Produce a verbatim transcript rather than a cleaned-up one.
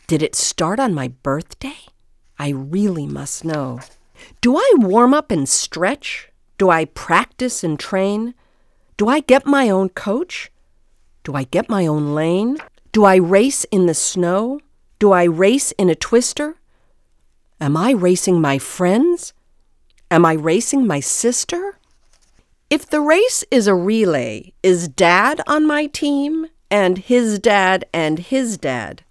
Did it start on my birthday? I really must know. Do I warm up and stretch? Do I practice and train? Do I get my own coach? Do I get my own lane? Do I race in the snow? Do I race in a twister? Am I racing my friends? Am I racing my sister? If the race is a relay, is Dad on my team and his dad and his dad?